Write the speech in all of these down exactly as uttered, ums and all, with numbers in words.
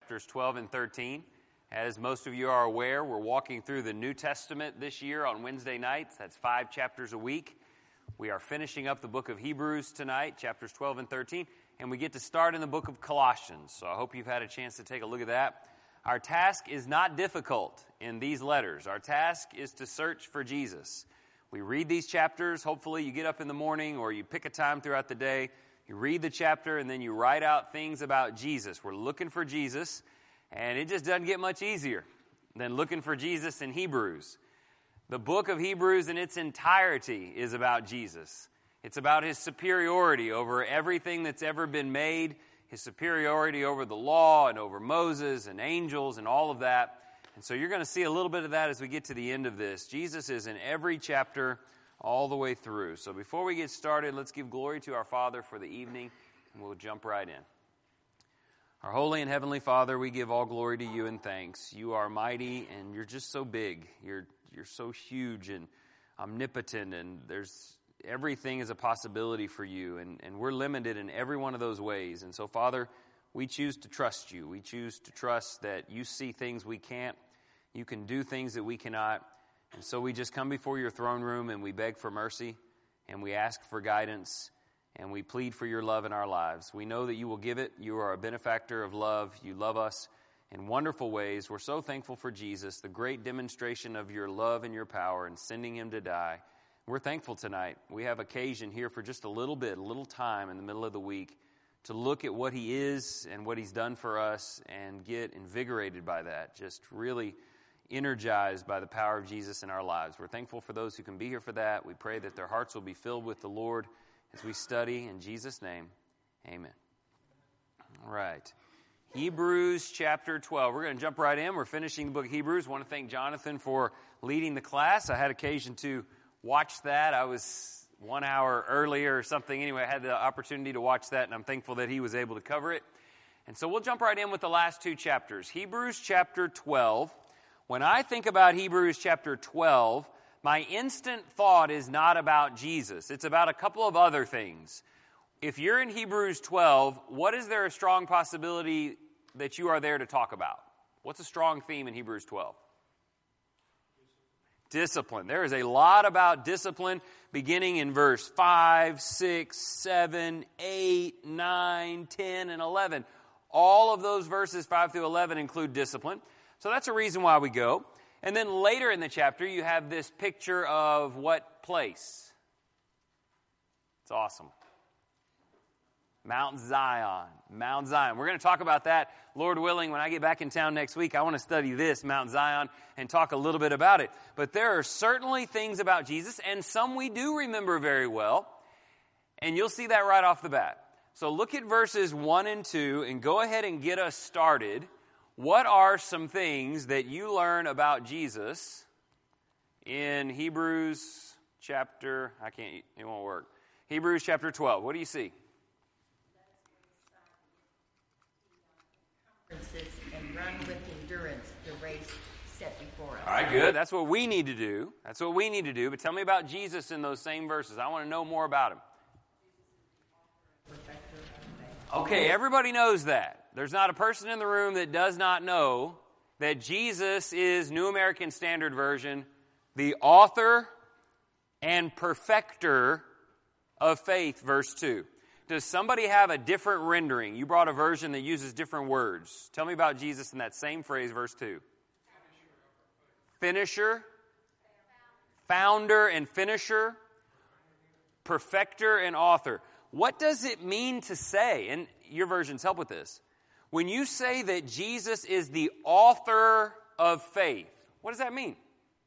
Chapters twelve and thirteen. As most of you are aware, we're walking through the New Testament this year on Wednesday nights. That's five chapters a week. We are finishing up the book of Hebrews tonight, chapters twelve and thirteen, and we get to start in the book of Colossians. So I hope you've had a chance to take a look at that. Our task is not difficult in these letters. Our task is to search for Jesus. We read these chapters. Hopefully you get up in the morning or you pick a time throughout the day. You read the chapter and then you write out things about Jesus. We're looking for Jesus, and it just doesn't get much easier than looking for Jesus in Hebrews. The book of Hebrews in its entirety is about Jesus. It's about his superiority over everything that's ever been made, his superiority over the law and over Moses and angels and all of that. And so you're going to see a little bit of that as we get to the end of this. Jesus is in every chapter all the way through. So before we get started, let's give glory to our Father for the evening, and we'll jump right in. Our holy and heavenly Father, we give all glory to you and thanks. You are mighty, and you're just so big. You're you're so huge and omnipotent, and there's everything is a possibility for you, and, and we're limited in every one of those ways. And so, Father, we choose to trust you. We choose to trust that you see things we can't. You can do things that we cannot. And so we just come before your throne room and we beg for mercy and we ask for guidance and we plead for your love in our lives. We know that you will give it. You are a benefactor of love. You love us in wonderful ways. We're so thankful for Jesus, the great demonstration of your love and your power in sending him to die. We're thankful tonight. We have occasion here for just a little bit, a little time in the middle of the week to look at what he is and what he's done for us and get invigorated by that, just really energized by the power of Jesus in our lives. We're thankful for those who can be here for that. We pray that their hearts will be filled with the Lord as we study. In Jesus' name, amen. All right. Hebrews chapter twelve. We're going to jump right in. We're finishing the book of Hebrews. I want to thank Jonathan for leading the class. I had occasion to watch that. I was one hour earlier or something. Anyway, I had the opportunity to watch that, and I'm thankful that he was able to cover it. And so we'll jump right in with the last two chapters. Hebrews chapter twelve. When I think about Hebrews chapter twelve, my instant thought is not about Jesus. It's about a couple of other things. If you're in Hebrews twelve, what is there a strong possibility that you are there to talk about? What's a strong theme in Hebrews twelve? Discipline. There is a lot about discipline beginning in verse five, six, seven, eight, nine, ten, and eleven. All of those verses, five through eleven, include discipline. So that's a reason why we go. And then later in the chapter, you have this picture of what place? It's awesome. Mount Zion. Mount Zion. We're going to talk about that, Lord willing, when I get back in town next week. I want to study this, Mount Zion, and talk a little bit about it. But there are certainly things about Jesus, and some we do remember very well. And you'll see that right off the bat. So look at verses one and two, and go ahead and get us started. What are some things that you learn about Jesus in Hebrews chapter, I can't, it won't work. Hebrews chapter twelve. What do you see? And run with endurance the race set before us. All right, good. That's what we need to do. That's what we need to do. But tell me about Jesus in those same verses. I want to know more about him. Okay, everybody knows that. There's not a person in the room that does not know that Jesus is, New American Standard Version, the author and perfecter of faith, verse two. Does somebody have a different rendering? You brought a version that uses different words. Tell me about Jesus in that same phrase, verse two. Finisher, founder and finisher, perfecter and author. What does it mean to say, and your versions help with this, when you say that Jesus is the author of faith, what does that mean?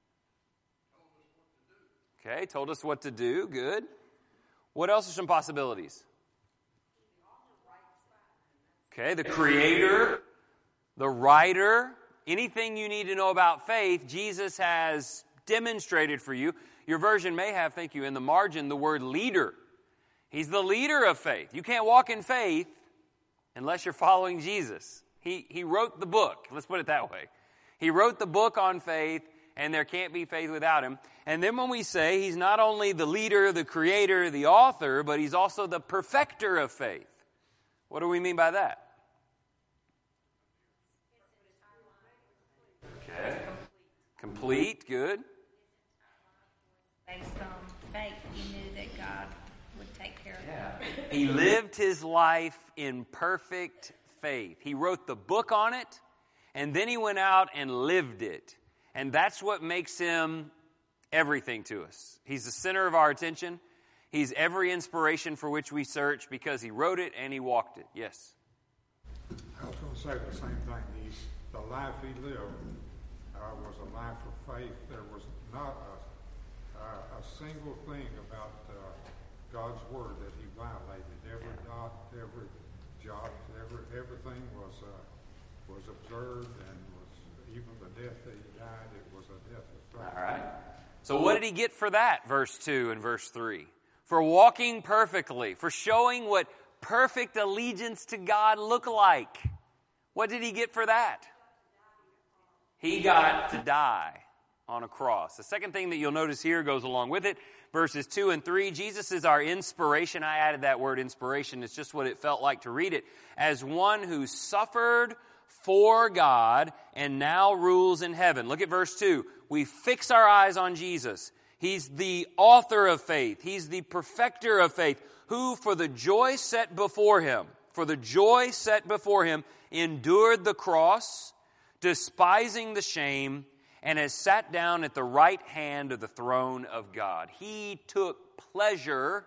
Okay, told us what to do. Good. What else are some possibilities? Okay, the creator, the writer, anything you need to know about faith, Jesus has demonstrated for you. Your version may have, thank you, in the margin, the word leader. He's the leader of faith. You can't walk in faith unless you're following Jesus. He, he wrote the book. Let's put it that way. He wrote the book on faith, and there can't be faith without him. And then when we say he's not only the leader, the creator, the author, but he's also the perfecter of faith. What do we mean by that? Complete, good. Based on faith, he knew that God would take care of Yeah. him. He lived his life in perfect faith. He wrote the book on it, and then he went out and lived it. And that's what makes him everything to us. He's the center of our attention. He's every inspiration for which we search because he wrote it and he walked it. Yes? I was going to say the same thing. He's, the life he lived uh, was a life of faith. There was not a, a, a single thing about uh, God's word that he violated. Every dot, every jot, every everything was uh, was observed, and was even the death that he died. It was a death of faith. All right. So what did he get for that? Verse two and verse three. For walking perfectly, for showing what perfect allegiance to God look like. What did he get for that? He got to die on a cross. The second thing that you'll notice here goes along with it. Verses two and three, Jesus is our inspiration. I added that word inspiration. It's just what it felt like to read it. As one who suffered for God and now rules in heaven. Look at verse two. We fix our eyes on Jesus. He's the author of faith. He's the perfecter of faith, who for the joy set before him, for the joy set before him, endured the cross, despising the shame, and has sat down at the right hand of the throne of God. He took pleasure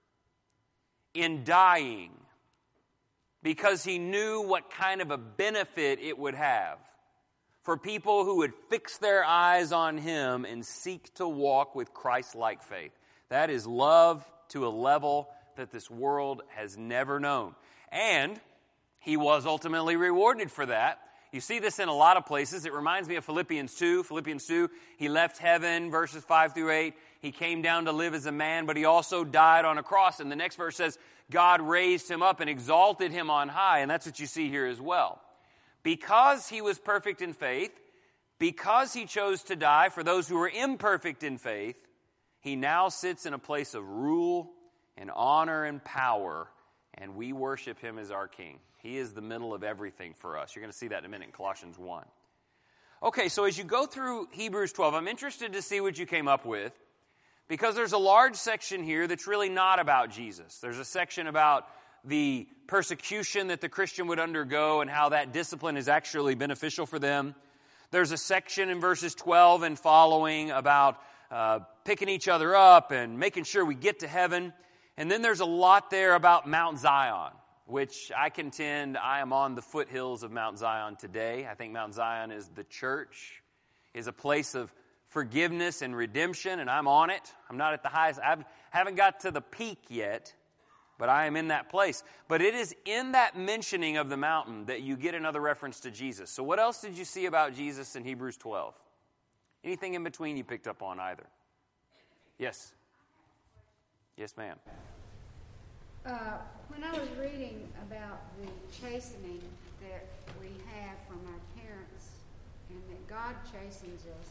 in dying because he knew what kind of a benefit it would have for people who would fix their eyes on him and seek to walk with Christ-like faith. That is love to a level that this world has never known. And he was ultimately rewarded for that. You see this in a lot of places. It reminds me of Philippians two. Philippians two, he left heaven, verses five through eight. He came down to live as a man, but he also died on a cross. And the next verse says, God raised him up and exalted him on high. And that's what you see here as well. Because he was perfect in faith, because he chose to die for those who were imperfect in faith, he now sits in a place of rule and honor and power, and we worship him as our king. He is the middle of everything for us. You're going to see that in a minute in Colossians one. Okay, so as you go through Hebrews twelve, I'm interested to see what you came up with, because there's a large section here that's really not about Jesus. There's a section about the persecution that the Christian would undergo and how that discipline is actually beneficial for them. There's a section in verses twelve and following about uh, picking each other up and making sure we get to heaven. And then there's a lot there about Mount Zion, which I contend I am on the foothills of Mount Zion today. I think Mount Zion is the church, is a place of forgiveness and redemption, and I'm on it. I'm not at the highest. I haven't got to the peak yet, but I am in that place. But it is in that mentioning of the mountain that you get another reference to Jesus. So what else did you see about Jesus in Hebrews twelve? Anything in between you picked up on either? Yes. Yes, ma'am. Uh, when I was reading about the chastening that we have from our parents, and that God chastens us,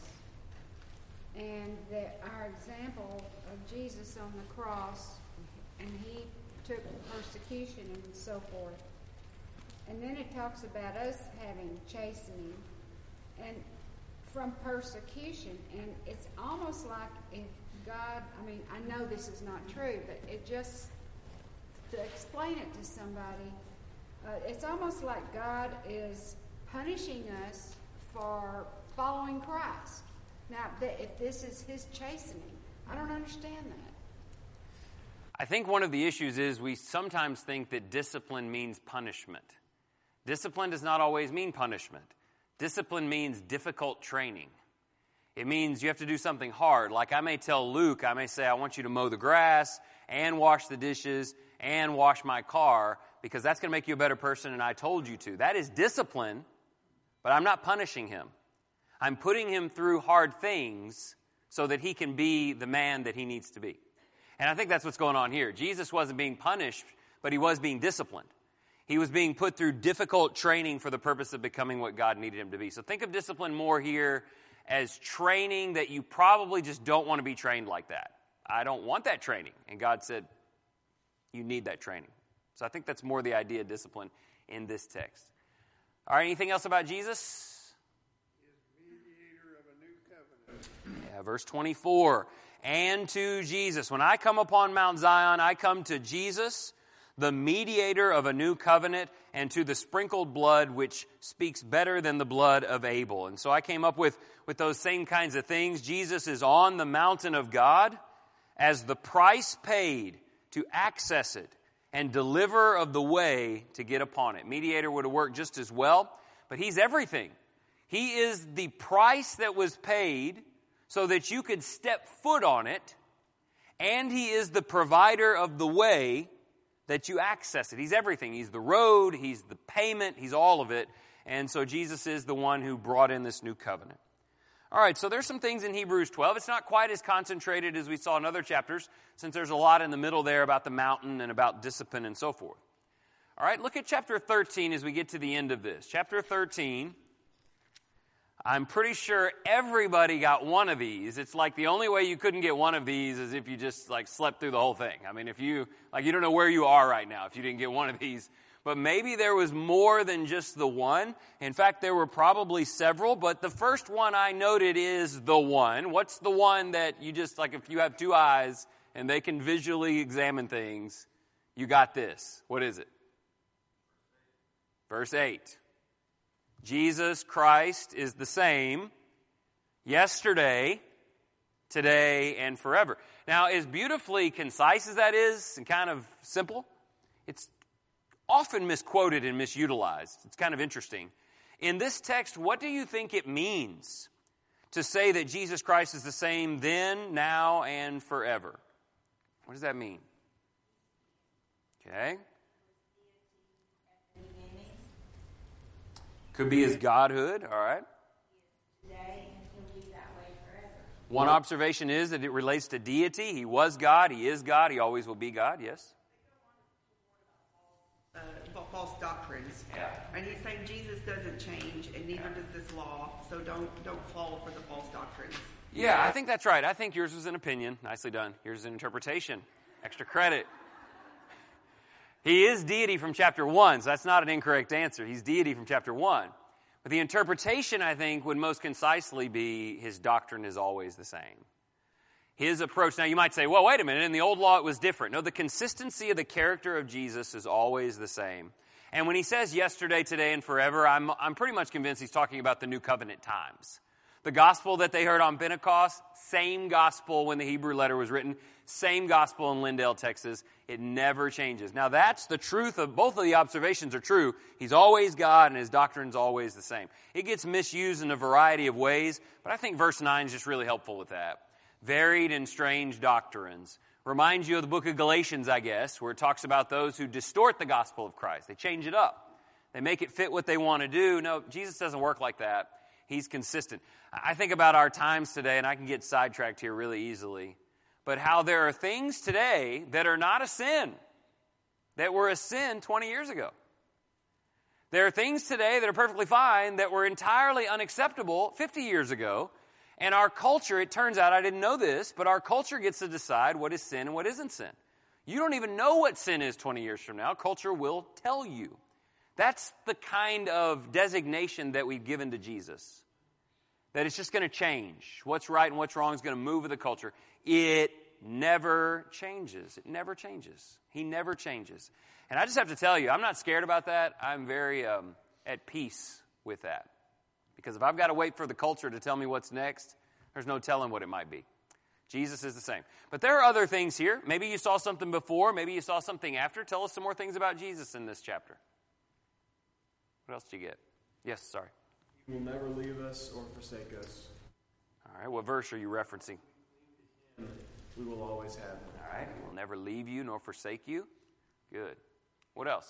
and that our example of Jesus on the cross, and he took persecution and so forth, and then it talks about us having chastening, and from persecution, and it's almost like if God, I mean, I know this is not true, but it just, to explain it to somebody, uh, it's almost like God is punishing us for following Christ. Now, th- if this is his chastening, I don't understand that. I think one of the issues is we sometimes think that discipline means punishment. Discipline does not always mean punishment. Discipline means difficult training. It means you have to do something hard. Like I may tell Luke, I may say, I want you to mow the grass and wash the dishes and wash my car, because that's going to make you a better person, and I told you to. That is discipline, but I'm not punishing him. I'm putting him through hard things so that he can be the man that he needs to be. And I think that's what's going on here. Jesus wasn't being punished, but he was being disciplined. He was being put through difficult training for the purpose of becoming what God needed him to be. So think of discipline more here as training that you probably just don't want to be trained like that. I don't want that training. And God said, you need that training. So I think that's more the idea of discipline in this text. All right, anything else about Jesus? Is mediator of a new covenant. Yeah, verse twenty-four. And to Jesus. When I come upon Mount Zion, I come to Jesus, the mediator of a new covenant, and to the sprinkled blood which speaks better than the blood of Abel. And so I came up with, with those same kinds of things. Jesus is on the mountain of God as the price paid to access it and deliverer of the way to get upon it. Mediator would have worked just as well, but he's everything. He is the price that was paid so that you could step foot on it, and he is the provider of the way that you access it. He's everything. He's the road, he's the payment, he's all of it. And so Jesus is the one who brought in this new covenant. All right, so there's some things in Hebrews twelve. It's not quite as concentrated as we saw in other chapters, since there's a lot in the middle there about the mountain and about discipline and so forth. All right, look at chapter thirteen as we get to the end of this. Chapter thirteen, I'm pretty sure everybody got one of these. It's like the only way you couldn't get one of these is if you just like slept through the whole thing. I mean, if you, like you don't know where you are right now if you didn't get one of these. But maybe there was more than just the one. In fact, there were probably several, but the first one I noted is the one. What's the one that you just, like if you have two eyes and they can visually examine things, you got this. What is it? Verse eight. Jesus Christ is the same yesterday, today, and forever. Now, as beautifully concise as that is and kind of simple, it's often misquoted and misutilized. It's kind of interesting. In this text, what do you think it means to say that Jesus Christ is the same then, now, and forever? What does that mean? Okay. Could be his godhood, all right. Today, and he'll be that way forever. One observation is that it relates to deity. He was God, he is God, he always will be God, yes? Uh, false doctrines. Yeah. And he's saying Jesus doesn't change, and neither does this law, so don't don't fall for the false doctrines. Yeah, I think that's right. I think yours was an opinion. Nicely done. Here's an interpretation. Extra credit. He is deity from chapter one, so that's not an incorrect answer. He's deity from chapter one. But the interpretation, I think, would most concisely be his doctrine is always the same. His approach, now you might say, well, wait a minute, in the old law it was different. No, the consistency of the character of Jesus is always the same. And when he says yesterday, today, and forever, I'm, I'm pretty much convinced he's talking about the new covenant times. The gospel that they heard on Pentecost, same gospel when the Hebrew letter was written, same gospel in Lindale, Texas. It never changes. Now that's the truth of both of the observations are true. He's always God and his doctrine's always the same. It gets misused in a variety of ways, but I think verse nine is just really helpful with that. Varied and strange doctrines. Reminds you of the book of Galatians, I guess, where it talks about those who distort the gospel of Christ. They change it up. They make it fit what they want to do. No, Jesus doesn't work like that. He's consistent. I think about our times today, and I can get sidetracked here really easily, but how there are things today that are not a sin, that were a sin twenty years ago. There are things today that are perfectly fine that were entirely unacceptable fifty years ago. And our culture, it turns out, I didn't know this, but our culture gets to decide what is sin and what isn't sin. You don't even know what sin is twenty years from now. Culture will tell you. That's the kind of designation that we've given to Jesus. That it's just going to change. What's right and what's wrong is going to move with the culture. It never changes. It never changes. He never changes. And I just have to tell you, I'm not scared about that. I'm very um, at peace with that. Because if I've got to wait for the culture to tell me what's next, there's no telling what it might be. Jesus is the same. But there are other things here. Maybe you saw something before. Maybe you saw something after. Tell us some more things about Jesus in this chapter. What else did you get? Yes, sorry. He will never leave us or forsake us. All right, what verse are you referencing? We will always have him. All right, he will never leave you nor forsake you. Good. What else?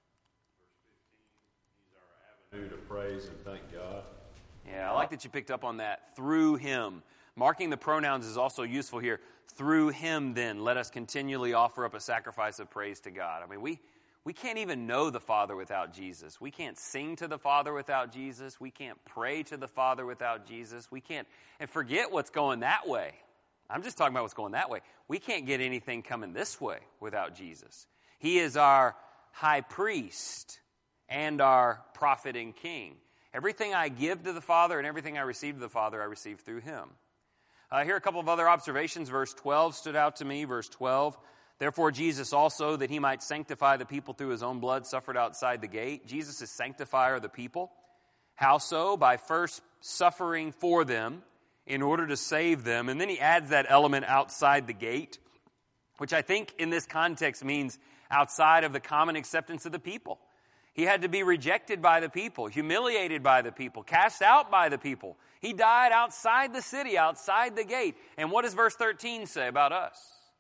He's our avenue to praise and thank God. Yeah, I like that you picked up on that. Through him. Marking the pronouns is also useful here. Through him, then, let us continually offer up a sacrifice of praise to God. I mean, we, we can't even know the Father without Jesus. We can't sing to the Father without Jesus. We can't pray to the Father without Jesus. We can't, and forget what's going that way. I'm just talking about what's going that way. We can't get anything coming this way without Jesus. He is our high priest and our prophet and king. Everything I give to the Father and everything I receive to the Father, I receive through him. Uh, here are a couple of other observations. Verse twelve stood out to me. Verse twelve, therefore Jesus also, that he might sanctify the people through his own blood, suffered outside the gate. Jesus is sanctifier of the people. How so? By first suffering for them in order to save them. And then he adds that element outside the gate, which I think in this context means outside of the common acceptance of the people. He had to be rejected by the people, humiliated by the people, cast out by the people. He died outside the city, outside the gate. And what does verse thirteen say about us?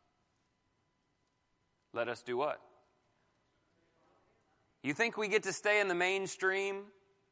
Let us do what? You think we get to stay in the mainstream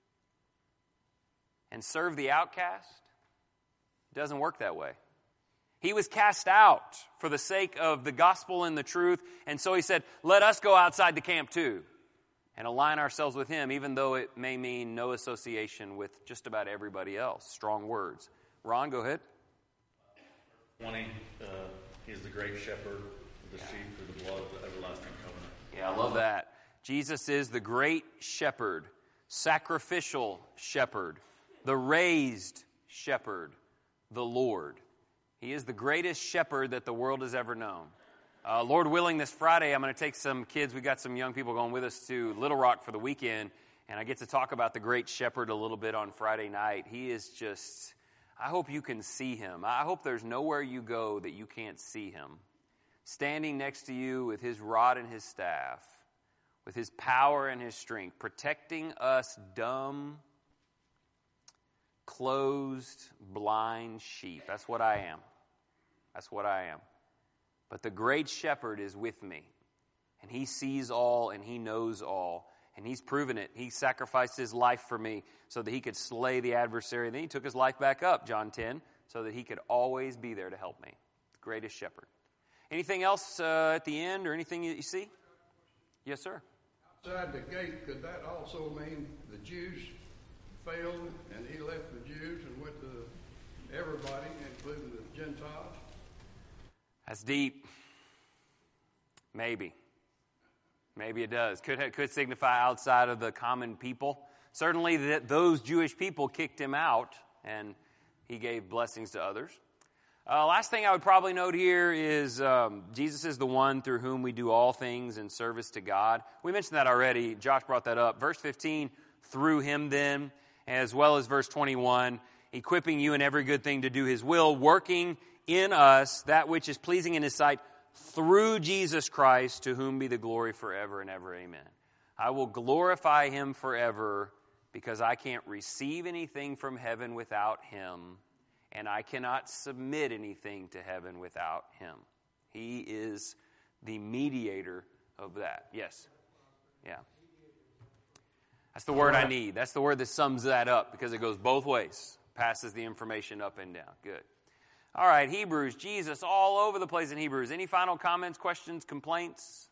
and serve the outcast? It doesn't work that way. He was cast out for the sake of the gospel and the truth. And so he said, let us go outside the camp too and align ourselves with him, even though it may mean no association with just about everybody else. Strong words. Ron, go ahead. twenty, uh, he's the great shepherd of the sheep through the blood of the everlasting covenant. Yeah, I love that. Jesus is the great shepherd, sacrificial shepherd, the raised shepherd, the Lord. He is the greatest shepherd that the world has ever known. Uh, Lord willing, this Friday, I'm going to take some kids. We got some young people going with us to Little Rock for the weekend, and I get to talk about the great shepherd a little bit on Friday night. He is just, I hope you can see him. I hope there's nowhere you go that you can't see him. Standing next to you with his rod and his staff, with his power and his strength, protecting us dumb, closed, blind sheep. That's what I am. That's what I am. But the great shepherd is with me. And he sees all and he knows all. And he's proven it. He sacrificed his life for me so that he could slay the adversary. And then he took his life back up, John ten, so that he could always be there to help me. The greatest shepherd. Anything else uh, at the end or anything that you see? Yes, sir. Outside the gate, could that also mean the Jews failed and he left the Jews and went to everybody, including the Gentiles? That's deep. Maybe. Maybe it does. Could could signify outside of the common people. Certainly that those Jewish people kicked him out, and he gave blessings to others. Uh, last thing I would probably note here is um, Jesus is the one through whom we do all things in service to God. We mentioned that already. Josh brought that up. Verse fifteen, through him then, as well as verse twenty-one, equipping you in every good thing to do his will, working in us that which is pleasing in his sight through Jesus Christ, to whom be the glory forever and ever. Amen. I will glorify him forever because I can't receive anything from heaven without him, and I cannot submit anything to heaven without him. He is the mediator of that. Yes. Yeah. That's the word I need. That's the word that sums that up because it goes both ways. Passes the information up and down. Good. All right, Hebrews, Jesus, all over the place in Hebrews. Any final comments, questions, complaints?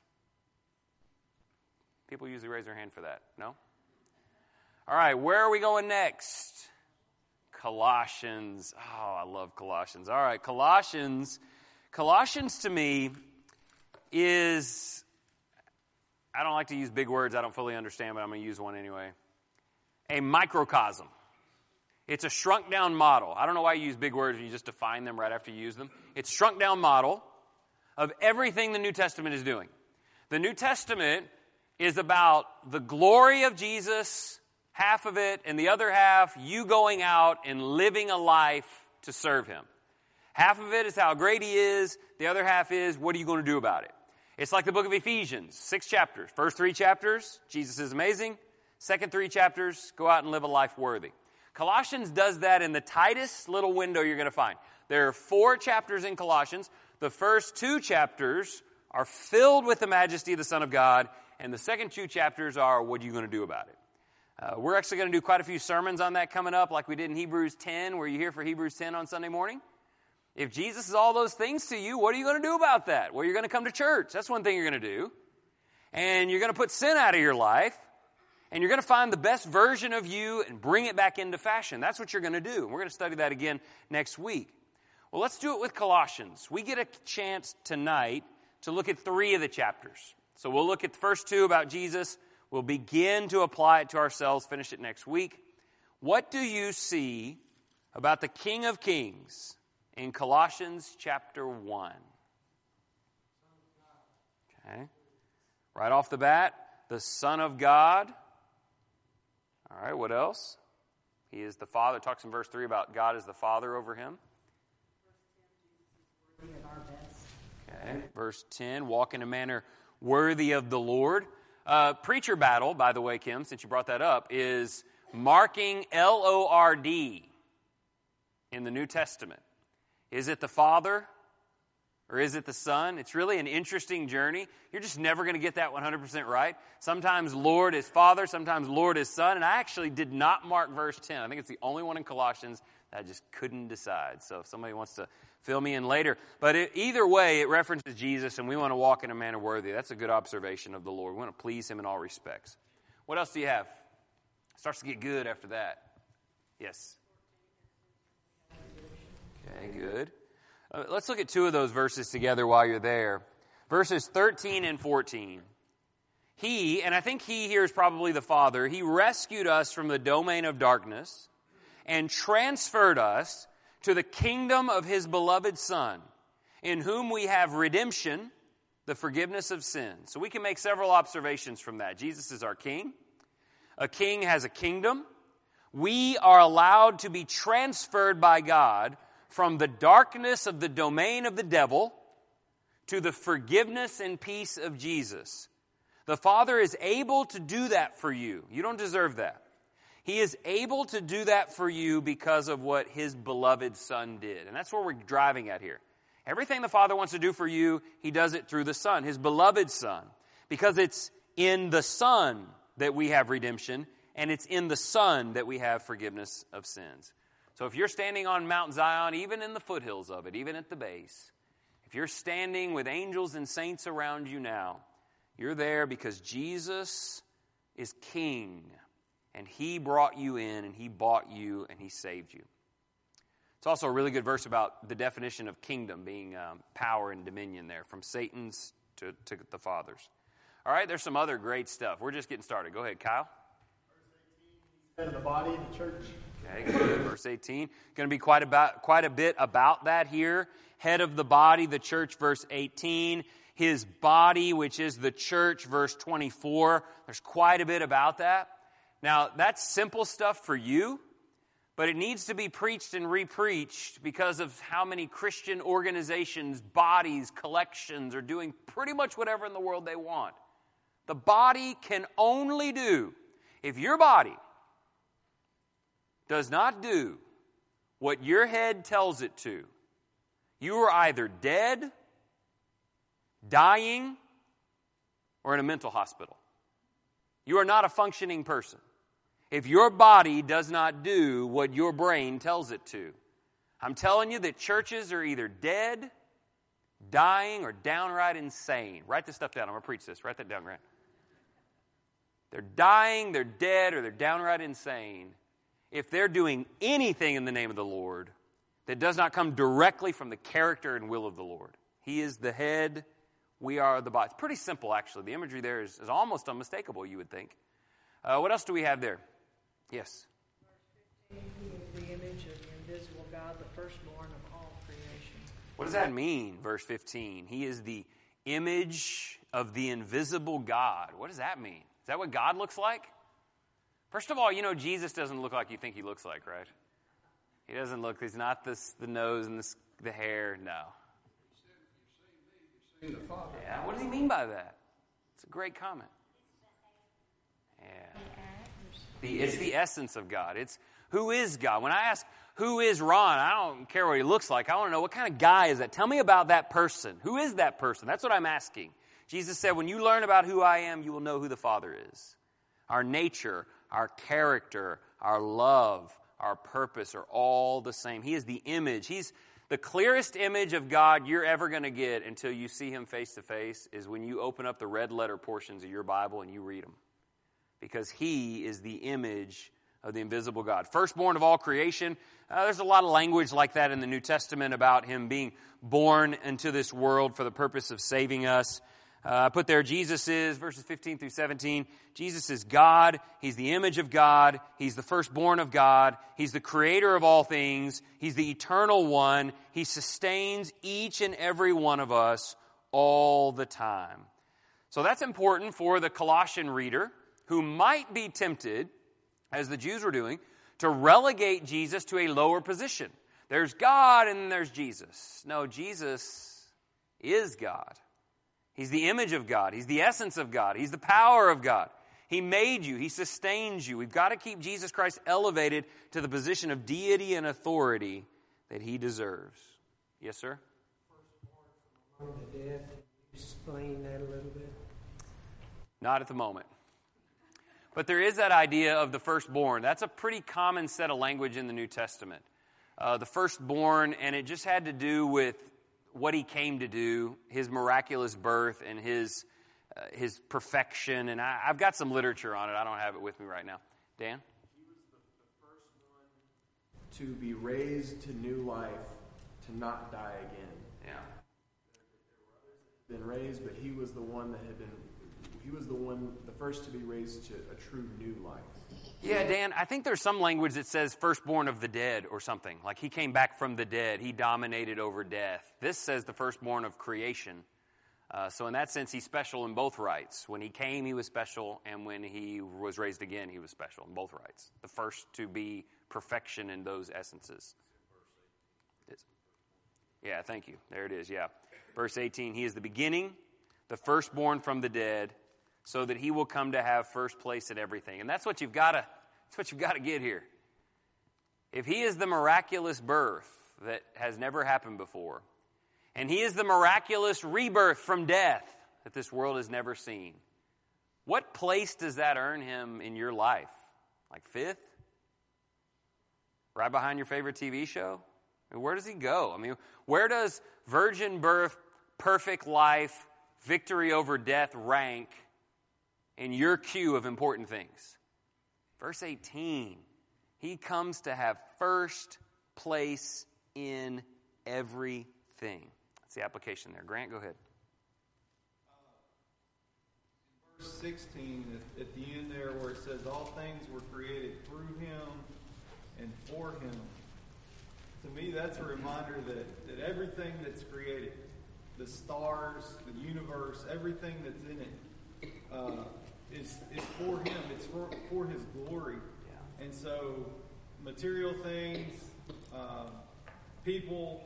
People usually raise their hand for that. No? All right, where are we going next? Colossians. Oh, I love Colossians. All right, Colossians. Colossians to me is, I don't like to use big words I don't fully understand, but I'm going to use one anyway. A microcosm. It's a shrunk down model. I don't know why you use big words and you just define them right after you use them. It's a shrunk down model of everything the New Testament is doing. The New Testament is about the glory of Jesus, half of it, and the other half, you going out and living a life to serve him. Half of it is how great he is. The other half is, what are you going to do about it? It's like the book of Ephesians, six chapters. First three chapters, Jesus is amazing. Second three chapters, go out and live a life worthy. Colossians does that in the tightest little window you're going to find. There are four chapters in Colossians. The first two chapters are filled with the majesty of the Son of God, and the second two chapters are, what are you going to do about it? Uh, we're actually going to do quite a few sermons on that coming up, like we did in Hebrews ten, where you're here for Hebrews ten on Sunday morning. If Jesus is all those things to you, what are you going to do about that? Well, you're going to come to church. That's one thing you're going to do. And you're going to put sin out of your life. And you're going to find the best version of you and bring it back into fashion. That's what you're going to do. And we're going to study that again next week. Well, let's do it with Colossians. We get a chance tonight to look at three of the chapters. So we'll look at the first two about Jesus. We'll begin to apply it to ourselves, finish it next week. What do you see about the King of Kings in Colossians chapter one. Okay. Right off the bat, the Son of God. All right, what else? He is the Father. It talks in verse three about God as the Father over him. Okay. Verse ten, walk in a manner worthy of the Lord. Uh, preacher battle, by the way, Kim, since you brought that up, is marking L O R D in the New Testament. Is it the Father or is it the Son? It's really an interesting journey. You're just never going to get that one hundred percent right. Sometimes Lord is Father, sometimes Lord is Son, and I actually did not mark verse ten. I think it's the only one in Colossians that I just couldn't decide. So if somebody wants to fill me in later. But it, either way, it references Jesus, and we want to walk in a manner worthy. That's a good observation of the Lord. We want to please him in all respects. What else do you have? It starts to get good after that. Yes. Okay, good. Uh, let's look at two of those verses together while you're there. Verses thirteen and fourteen. He, and I think he here is probably the Father, he rescued us from the domain of darkness and transferred us to the kingdom of his beloved Son, in whom we have redemption, the forgiveness of sins. So we can make several observations from that. Jesus is our king. A king has a kingdom. We are allowed to be transferred by God from the darkness of the domain of the devil to the forgiveness and peace of Jesus. The Father is able to do that for you. You don't deserve that. He is able to do that for you because of what his beloved Son did. And that's where we're driving at here. Everything the Father wants to do for you, he does it through the Son, his beloved Son. Because it's in the Son that we have redemption, and it's in the Son that we have forgiveness of sins. So if you're standing on Mount Zion, even in the foothills of it, even at the base, if you're standing with angels and saints around you now, you're there because Jesus is King. And he brought you in, and he bought you, and he saved you. It's also a really good verse about the definition of kingdom being um, power and dominion there, from Satan's to, to the Father's. All right, there's some other great stuff. We're just getting started. Go ahead, Kyle. Head of the body, the church. Okay, good. Verse eighteen. Going to be quite about quite a bit about that here. Head of the body, the church, verse eighteen. His body, which is the church, verse twenty-four. There's quite a bit about that. Now, that's simple stuff for you, but it needs to be preached and repreached because of how many Christian organizations, bodies, collections are doing pretty much whatever in the world they want. The body can only do, if your body does not do what your head tells it to, you are either dead, dying, or in a mental hospital. You are not a functioning person if your body does not do what your brain tells it to. I'm telling you that churches are either dead, dying, or downright insane. Write this stuff down. I'm going to preach this. Write that down, Grant. They're dying, they're dead, or they're downright insane if they're doing anything in the name of the Lord that does not come directly from the character and will of the Lord. He is the head. We are the body. It's pretty simple, actually. The imagery there is, is almost unmistakable, you would think. Uh, what else do we have there? Yes? Verse fifteen, he is the image of the invisible God, the firstborn of all creation. What does that mean, verse fifteen? He is the image of the invisible God. What does that mean? Is that what God looks like? First of all, you know Jesus doesn't look like you think he looks like, right? He doesn't look, he's not this, the nose and this, the hair, no. The Father. Yeah, what does he mean by that? It's a great comment. Yeah. The, it's the essence of God. It's who is God. When I ask, who is Ron? I don't care what he looks like. I want to know, what kind of guy is that? Tell me about that person. Who is that person? That's what I'm asking. Jesus said, when you learn about who I am, you will know who the Father is. Our nature, our character, our love, our purpose are all the same. He is the image. He's the clearest image of God you're ever going to get until you see him face to face is when you open up the red letter portions of your Bible and you read them. Because he is the image of the invisible God. Firstborn of all creation. Uh, there's a lot of language like that in the New Testament about him being born into this world for the purpose of saving us. Uh, I put there, Jesus is, verses fifteen through seventeen, Jesus is God. He's the image of God. He's the firstborn of God. He's the creator of all things. He's the eternal one. He sustains each and every one of us all the time. So that's important for the Colossian reader who might be tempted, as the Jews were doing, to relegate Jesus to a lower position. There's God and there's Jesus. No, Jesus is God. He's the image of God. He's the essence of God. He's the power of God. He made you. He sustains you. We've got to keep Jesus Christ elevated to the position of deity and authority that he deserves. Yes, sir? Among the dead. Can you explain that a little bit? Not at the moment. But there is that idea of the firstborn. That's a pretty common set of language in the New Testament. Uh, the firstborn, and it just had to do with what he came to do, his miraculous birth and his uh, his perfection. And I, I've got some literature on it. I don't have it with me right now. Dan? He was the, the first one to be raised to new life, to not die again. Yeah. There were others that had been raised, but he was the one that had been, he was the one, the first to be raised to a true new life. Yeah, Dan, I think there's some language that says firstborn of the dead or something. Like he came back from the dead. He dominated over death. This says the firstborn of creation. Uh, so in that sense, he's special in both rights. When he came, he was special. And when he was raised again, he was special in both rights. The first to be perfection in those essences. Yeah, thank you. There it is, yeah. Verse eighteen, he is the beginning, the firstborn from the dead, so that he will come to have first place in everything. And that's what you've got to that's what you've got to get here. If he is the miraculous birth that has never happened before, and he is the miraculous rebirth from death that this world has never seen, what place does that earn him in your life? Like fifth? Right behind your favorite T V show? I mean, where does he go? I mean, where does virgin birth, perfect life, victory over death rank in your queue of important things? Verse eighteen, he comes to have first place in everything. That's the application there. Grant, go ahead. Uh, verse sixteen, at, at the end there where it says, all things were created through him and for him. To me, that's a reminder that, that everything that's created, the stars, the universe, everything that's in it, uh, is, is for him. It's for, for his glory. Yeah. And so material things, uh, people,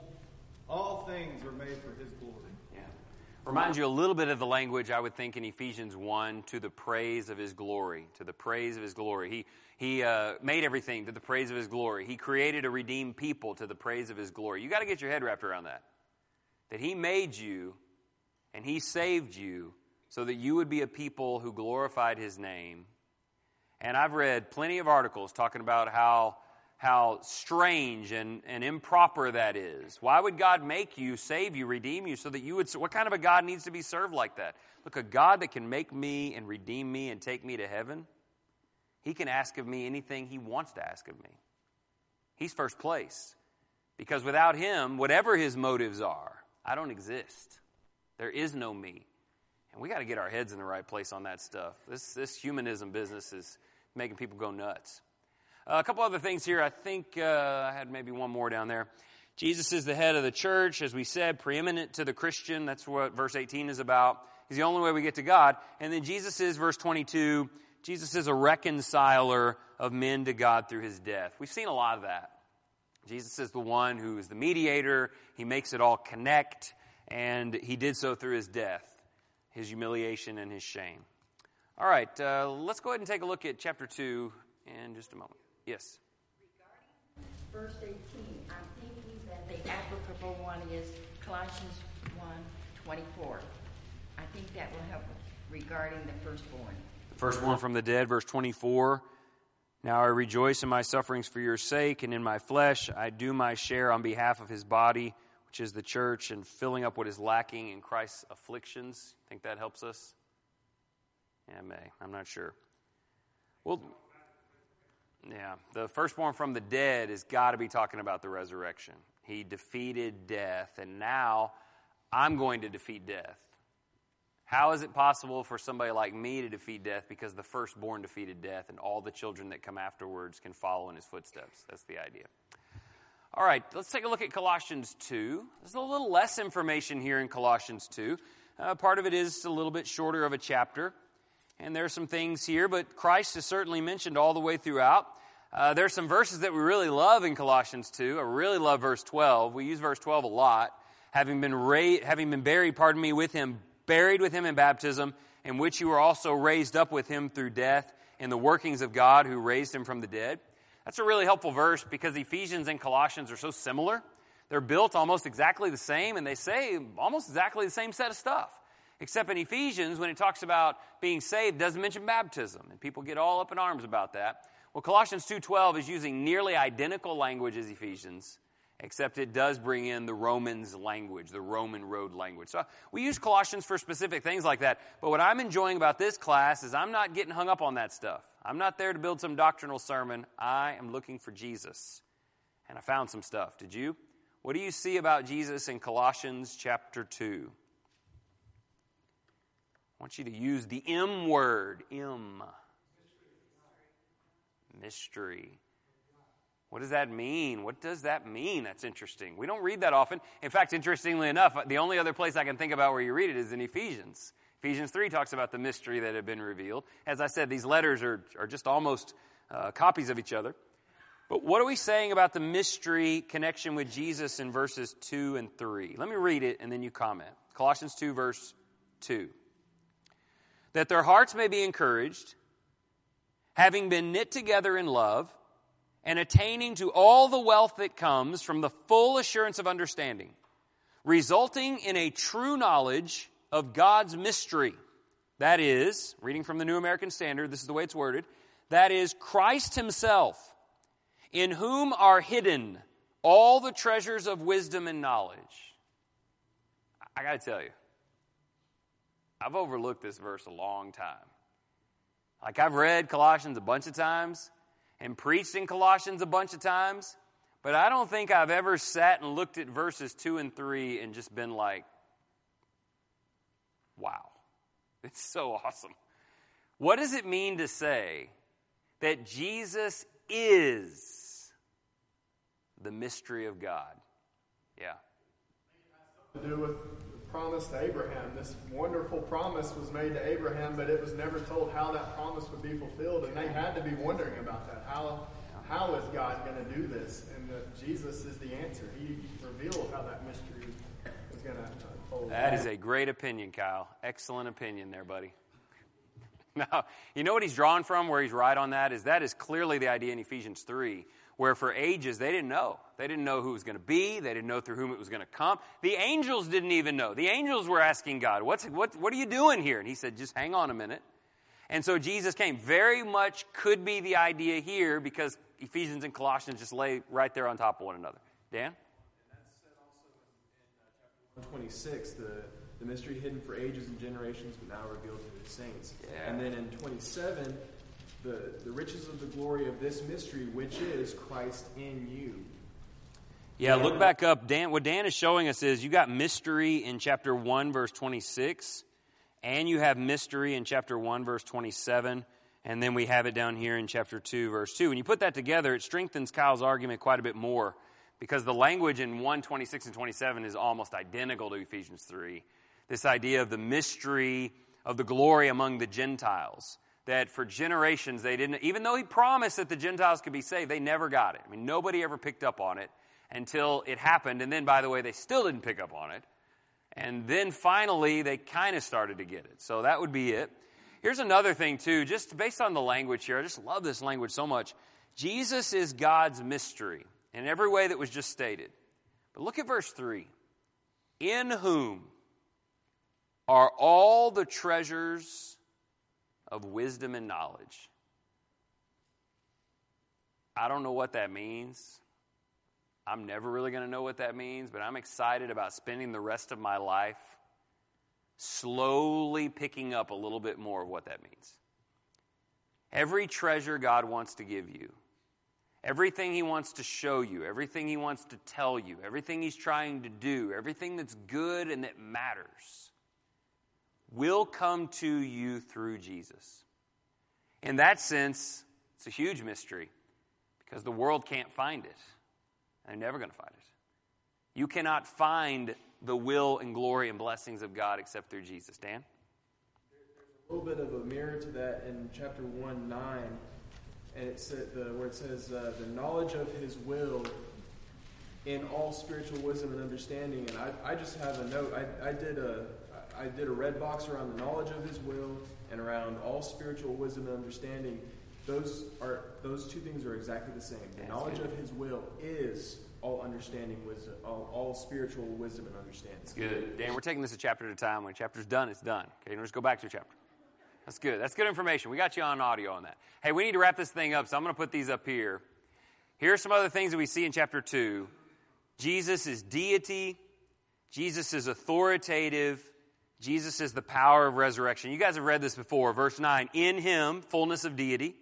all things are made for his glory. Yeah. Reminds you a little bit of the language I would think in Ephesians one, to the praise of his glory, to the praise of his glory. He he uh, made everything to the praise of his glory. He created a redeemed people to the praise of his glory. You got to get your head wrapped around that. That he made you and he saved you so that you would be a people who glorified his name. And I've read plenty of articles talking about how how strange and, and improper that is. Why would God make you, save you, redeem you so that you would... What kind of a God needs to be served like that? Look, a God that can make me and redeem me and take me to heaven, he can ask of me anything he wants to ask of me. He's first place. Because without him, whatever his motives are, I don't exist. There is no me. And we got to get our heads in the right place on that stuff. This, this humanism business is making people go nuts. Uh, a couple other things here. I think uh, I had maybe one more down there. Jesus is the head of the church, as we said, preeminent to the Christian. That's what verse eighteen is about. He's the only way we get to God. And then Jesus is, verse twenty-two, Jesus is a reconciler of men to God through his death. We've seen a lot of that. Jesus is the one who is the mediator. He makes it all connect, and he did so through his death, his humiliation, and his shame. All right, uh, let's go ahead and take a look at chapter two in just a moment. Yes? Regarding verse eighteen, I'm thinking that the applicable one is Colossians one twenty-four. I think that will help regarding the firstborn. The firstborn from the dead, verse twenty-four. Now I rejoice in my sufferings for your sake, and in my flesh I do my share on behalf of his body, which is the church, and filling up what is lacking in Christ's afflictions. Think that helps us? Yeah, may. I'm not sure. Well, yeah, the firstborn from the dead has got to be talking about the resurrection. He defeated death, and now I'm going to defeat death. How is it possible for somebody like me to defeat death? Because the firstborn defeated death, and all the children that come afterwards can follow in his footsteps. That's the idea. All right, let's take a look at Colossians two. There's a little less information here in Colossians two. Uh, part of it is a little bit shorter of a chapter. And there are some things here, but Christ is certainly mentioned all the way throughout. Uh, there are some verses that we really love in Colossians two. I really love verse twelve. We use verse twelve a lot. Having been ra- having been buried, pardon me, with him, buried with him in baptism, in which you were also raised up with him through death in the workings of God who raised him from the dead. That's a really helpful verse because Ephesians and Colossians are so similar. They're built almost exactly the same, and they say almost exactly the same set of stuff. Except in Ephesians, when it talks about being saved, it doesn't mention baptism, and people get all up in arms about that. Well, Colossians two twelve is using nearly identical language as Ephesians, except it does bring in the Romans language, the Roman road language. So we use Colossians for specific things like that. But what I'm enjoying about this class is I'm not getting hung up on that stuff. I'm not there to build some doctrinal sermon. I am looking for Jesus. And I found some stuff. Did you? What do you see about Jesus in Colossians chapter two? I want you to use the M word. M. Mystery. What does that mean? What does that mean? That's interesting. We don't read that often. In fact, interestingly enough, the only other place I can think about where you read it is in Ephesians. Ephesians three talks about the mystery that had been revealed. As I said, these letters are, are just almost uh, copies of each other. But what are we saying about the mystery connection with Jesus in verses two and three? Let me read it and then you comment. Colossians two, verse two. That their hearts may be encouraged, having been knit together in love, and attaining to all the wealth that comes from the full assurance of understanding, resulting in a true knowledge of God's mystery. That is, reading from the New American Standard, this is the way it's worded, that is Christ himself, in whom are hidden all the treasures of wisdom and knowledge. I got to tell you, I've overlooked this verse a long time. Like I've read Colossians a bunch of times and preached in Colossians a bunch of times, but I don't think I've ever sat and looked at verses two and three and just been like, wow, it's so awesome. What does it mean to say that Jesus is the mystery of God? Yeah. To do with promise to Abraham. This wonderful promise was made to Abraham, but it was never told how that promise would be fulfilled, and they had to be wondering about that. How how is God going to do this? And that Jesus is the answer. He revealed how that mystery was going to unfold. That is a great opinion, Kyle. Excellent opinion there, buddy. Now, you know what he's drawn from, where he's right on that, is that is clearly the idea in Ephesians three, where for ages they didn't know. They didn't know who it was going to be. They didn't know through whom it was going to come. The angels didn't even know. The angels were asking God, What's, what, what are you doing here? And he said, just hang on a minute. And so Jesus came. Very much could be the idea here because Ephesians and Colossians just lay right there on top of one another. Dan? And that's said also in, in uh, chapter one twenty-six, the, the mystery hidden for ages and generations, but now revealed to his saints. Yeah. And then in twenty-seven, the, the riches of the glory of this mystery, which is Christ in you. Yeah, look back up. Dan, what Dan is showing us is you got mystery in chapter one, verse twenty-six, and you have mystery in chapter one, verse twenty-seven, and then we have it down here in chapter two, verse two. When you put that together, it strengthens Kyle's argument quite a bit more because the language in one, twenty-six, and twenty-seven is almost identical to Ephesians three. This idea of the mystery of the glory among the Gentiles, that for generations they didn't, even though he promised that the Gentiles could be saved, they never got it. I mean, nobody ever picked up on it until it happened. And then, by the way, they still didn't pick up on it. And then finally, they kind of started to get it. So that would be it. Here's another thing, too, just based on the language here. I just love this language so much. Jesus is God's mystery in every way that was just stated. But look at verse three. In whom are all the treasures of wisdom and knowledge. I don't know what that means. I'm never really going to know what that means, but I'm excited about spending the rest of my life slowly picking up a little bit more of what that means. Every treasure God wants to give you, everything he wants to show you, everything he wants to tell you, everything he's trying to do, everything that's good and that matters, will come to you through Jesus. In that sense, it's a huge mystery because the world can't find it. They're never going to find it. You cannot find the will and glory and blessings of God except through Jesus. Dan? A little bit of a mirror to that in chapter one nine, and it said the, where it says uh, the knowledge of His will in all spiritual wisdom and understanding. And I, I just have a note. I, I did a I did a red box around the knowledge of His will and around all spiritual wisdom and understanding. Those are those two things are exactly the same. The That's knowledge good. of His will is all understanding wisdom, all, all spiritual wisdom and understanding. That's good. Dan, we're taking this a chapter at a time. When a chapter's done, it's done. Okay, let's go back to a chapter. That's good. That's good information. We got you on audio on that. Hey, we need to wrap this thing up, so I'm going to put these up here. Here are some other things that we see in chapter two. Jesus is deity. Jesus is authoritative. Jesus is the power of resurrection. You guys have read this before. Verse nine, in Him, fullness of deity.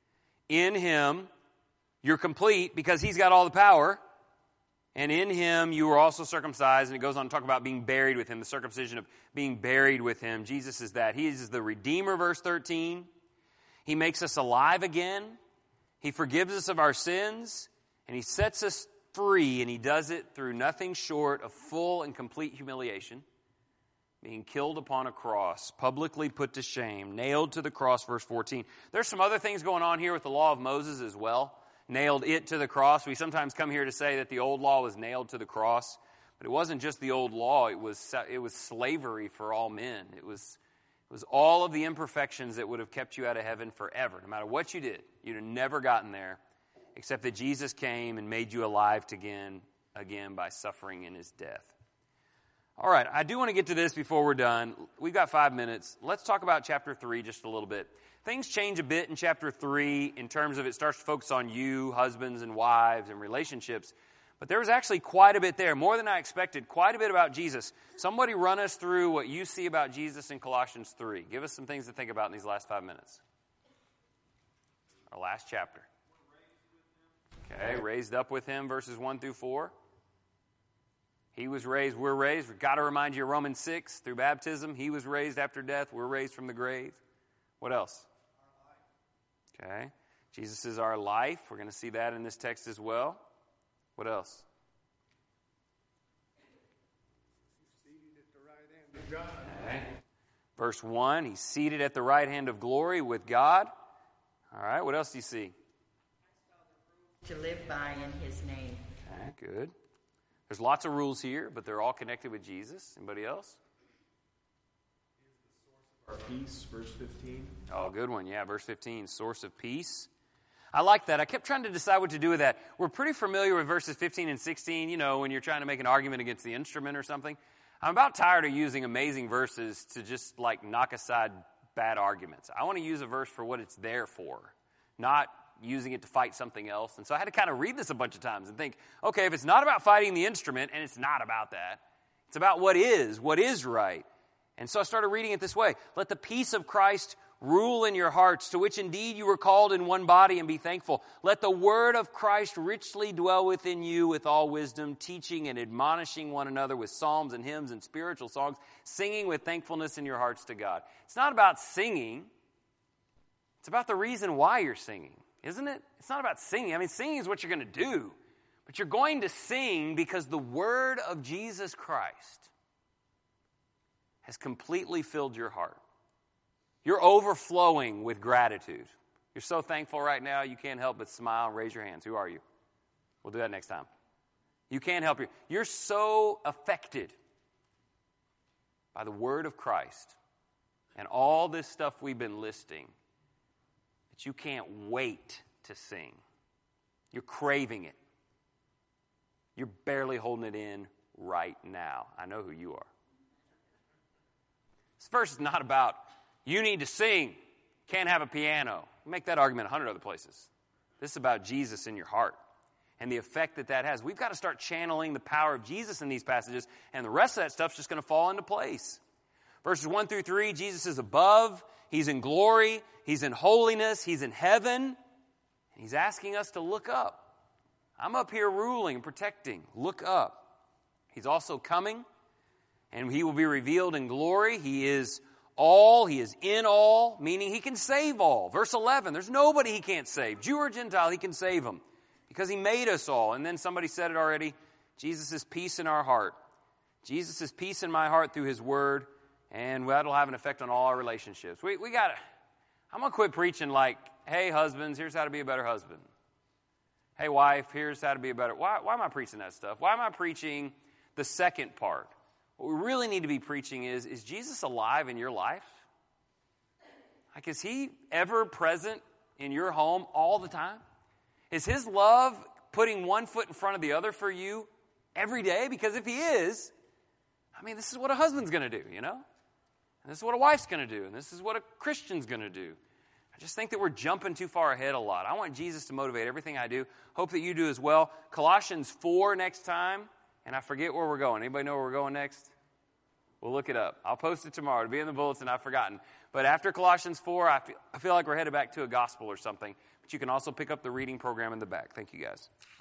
In Him, you're complete because He's got all the power. And in Him, you were also circumcised. And it goes on to talk about being buried with Him, the circumcision of being buried with Him. Jesus is that. He is the Redeemer, verse thirteen. He makes us alive again. He forgives us of our sins. And He sets us free. And He does it through nothing short of full and complete humiliation. Being killed upon a cross, publicly put to shame, nailed to the cross, verse fourteen. There's some other things going on here with the law of Moses as well. Nailed it to the cross. We sometimes come here to say that the old law was nailed to the cross, but it wasn't just the old law. It was it was slavery for all men. It was it was all of the imperfections that would have kept you out of heaven forever. No matter what you did, you'd have never gotten there, except that Jesus came and made you alive again, again by suffering in His death. All right, I do want to get to this before we're done. We've got five minutes. Let's talk about chapter three just a little bit. Things change a bit in chapter three in terms of it starts to focus on you, husbands and wives and relationships. But there was actually quite a bit there, more than I expected, quite a bit about Jesus. Somebody run us through what you see about Jesus in Colossians three. Give us some things to think about in these last five minutes. Our last chapter. Okay, raised up with Him, verses one through four. He was raised, we're raised. We've got to remind you of Romans six, through baptism. He was raised after death. We're raised from the grave. What else? Okay. Jesus is our life. We're going to see that in this text as well. What else? Okay. Verse one, He's seated at the right hand of glory with God. All right, what else do you see? To live by in His name. Okay, good. There's lots of rules here, but they're all connected with Jesus. Anybody else? Our peace, verse fifteen. Oh, good one. Yeah, verse fifteen, source of peace. I like that. I kept trying to decide what to do with that. We're pretty familiar with verses fifteen and sixteen, you know, when you're trying to make an argument against the instrument or something. I'm about tired of using amazing verses to just, like, knock aside bad arguments. I want to use a verse for what it's there for, not using it to fight something else. And so I had to kind of read this a bunch of times and think, okay, if it's not about fighting the instrument, and it's not about that, it's about what is, what is right. And so I started reading it this way. Let the peace of Christ rule in your hearts, to which indeed you were called in one body, and be thankful. Let the word of Christ richly dwell within you with all wisdom, teaching and admonishing one another with psalms and hymns and spiritual songs, singing with thankfulness in your hearts to God. It's not about singing. It's about the reason why you're singing, isn't it? It's not about singing. I mean, singing is what you're going to do. But you're going to sing because the word of Jesus Christ has completely filled your heart. You're overflowing with gratitude. You're so thankful right now, you can't help but smile and raise your hands. Who are you? We'll do that next time. You can't help you. You're so affected by the word of Christ and all this stuff we've been listing that you can't wait to sing. You're craving it. You're barely holding it in right now. I know who you are. This verse is not about you need to sing, can't have a piano. Make that argument a hundred other places. This is about Jesus in your heart and the effect that that has. We've got to start channeling the power of Jesus in these passages, and the rest of that stuff's just going to fall into place. Verses one through three, Jesus is above, He's in glory, He's in holiness, He's in heaven, and He's asking us to look up. I'm up here ruling and protecting. Look up. He's also coming, and He will be revealed in glory. He is all, he is in all, meaning he can save all. Verse eleven, there's nobody he can't save. Jew or Gentile, he can save them because he made us all. And then somebody said it already, Jesus is peace in our heart. Jesus is peace in my heart through his word, and that'll have an effect on all our relationships. We, we got to, I'm going to quit preaching like, hey, husbands, here's how to be a better husband. Hey, wife, here's how to be a better... Why, why am I preaching that stuff? Why am I preaching the second part? What we really need to be preaching is, is Jesus alive in your life? Like, is he ever present in your home all the time? Is his love putting one foot in front of the other for you every day? Because if he is, I mean, this is what a husband's going to do, you know? And this is what a wife's going to do. And this is what a Christian's going to do. I just think that we're jumping too far ahead a lot. I want Jesus to motivate everything I do. Hope that you do as well. Colossians four next time. And I forget where we're going. Anybody know where we're going next? We'll look it up. I'll post it tomorrow. It'll be in the bulletin. I've forgotten. But after Colossians four, I feel, I feel like we're headed back to a gospel or something. But you can also pick up the reading program in the back. Thank you, guys.